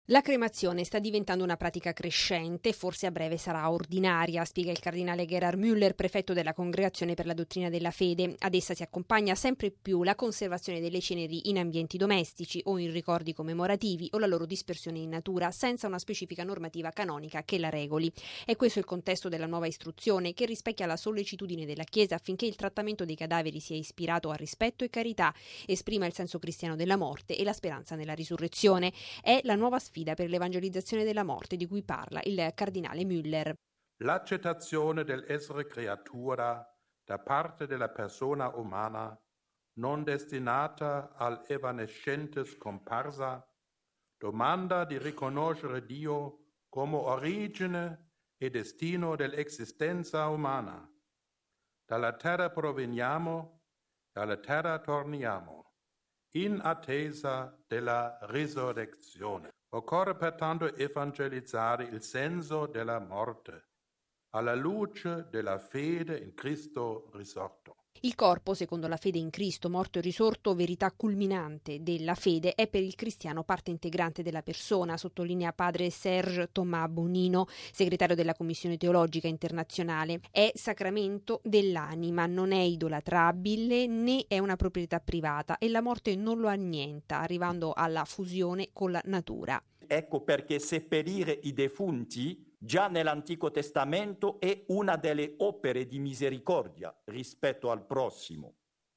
La cremazione sta diventando una pratica crescente, forse a breve sarà ordinaria, spiega il cardinale Gerhard Müller, prefetto della Congregazione per la Dottrina della Fede. Ad essa si accompagna sempre più la conservazione delle ceneri in ambienti domestici o in ricordi commemorativi o la loro dispersione in natura, senza una specifica normativa canonica che la regoli. È questo il contesto della nuova istruzione, che rispecchia la sollecitudine della Chiesa affinché il trattamento dei cadaveri sia ispirato a rispetto e carità, esprima il senso cristiano della morte e la speranza nella risurrezione. È la nuova sfida per l'evangelizzazione della morte di cui parla il cardinale Müller. L'accettazione dell'essere creatura da parte della persona umana non destinata all'evanescente scomparsa domanda di riconoscere Dio come origine e destino dell'esistenza umana. Dalla terra proveniamo, dalla terra torniamo, in attesa della risurrezione. Occorre pertanto evangelizzare il senso della morte alla luce della fede in Cristo risorto. Il corpo, secondo la fede in Cristo, morto e risorto, verità culminante della fede, è per il cristiano parte integrante della persona, sottolinea padre Serge Thomas Bonino, segretario della Commissione Teologica Internazionale. È sacramento dell'anima, non è idolatrabile né è una proprietà privata e la morte non lo annienta, arrivando alla fusione con la natura. Ecco perché seppellire i defunti già nell'Antico Testamento è una delle opere di misericordia rispetto al prossimo.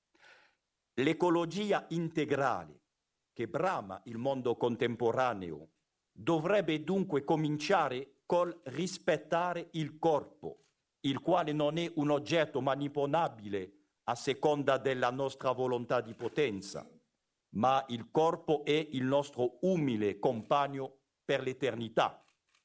L'ecologia integrale che brama il mondo contemporaneo dovrebbe dunque cominciare col rispettare il corpo, il quale non è un oggetto manipolabile a seconda della nostra volontà di potenza, ma il corpo è il nostro umile compagno per l'eternità.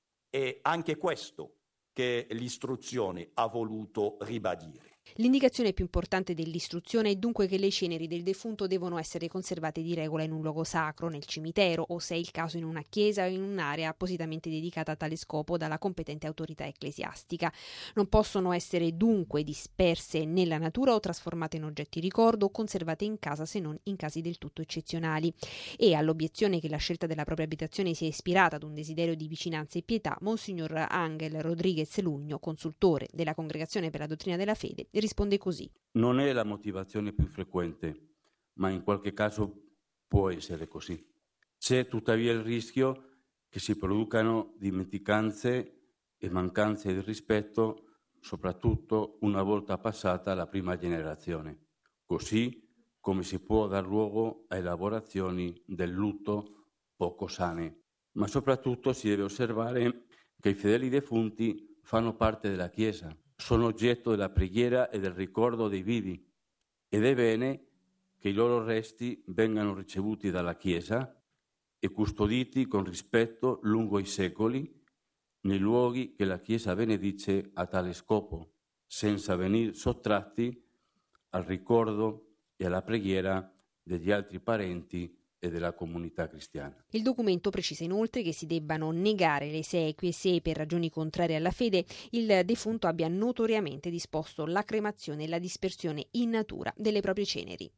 È anche questo che l'istruzione ha voluto ribadire. L'indicazione più importante dell'istruzione è dunque che le ceneri del defunto devono essere conservate di regola in un luogo sacro, nel cimitero o, se è il caso, in una chiesa o in un'area appositamente dedicata a tale scopo dalla competente autorità ecclesiastica. Non possono essere dunque disperse nella natura o trasformate in oggetti ricordo o conservate in casa se non in casi del tutto eccezionali. E all'obiezione che la scelta della propria abitazione sia ispirata ad un desiderio di vicinanza e pietà, Monsignor Ángel Rodríguez Lugno, consultore della Congregazione per la Dottrina della Fede, risponde così. Non è la motivazione più frequente, ma in qualche caso può essere così. C'è tuttavia il rischio che si producano dimenticanze e mancanze di rispetto, soprattutto una volta passata la prima generazione, così come si può dar luogo a elaborazioni del lutto poco sane. Ma soprattutto si deve osservare che i fedeli defunti fanno parte della Chiesa, sono oggetto della preghiera e del ricordo dei vivi ed è bene che i loro resti vengano ricevuti dalla Chiesa e custoditi con rispetto lungo i secoli nei luoghi che la Chiesa benedice a tale scopo, senza venir sottratti al ricordo e alla preghiera degli altri parenti e della comunità cristiana. Il documento precisa inoltre che si debbano negare le esequie se, per ragioni contrarie alla fede, il defunto abbia notoriamente disposto la cremazione e la dispersione in natura delle proprie ceneri.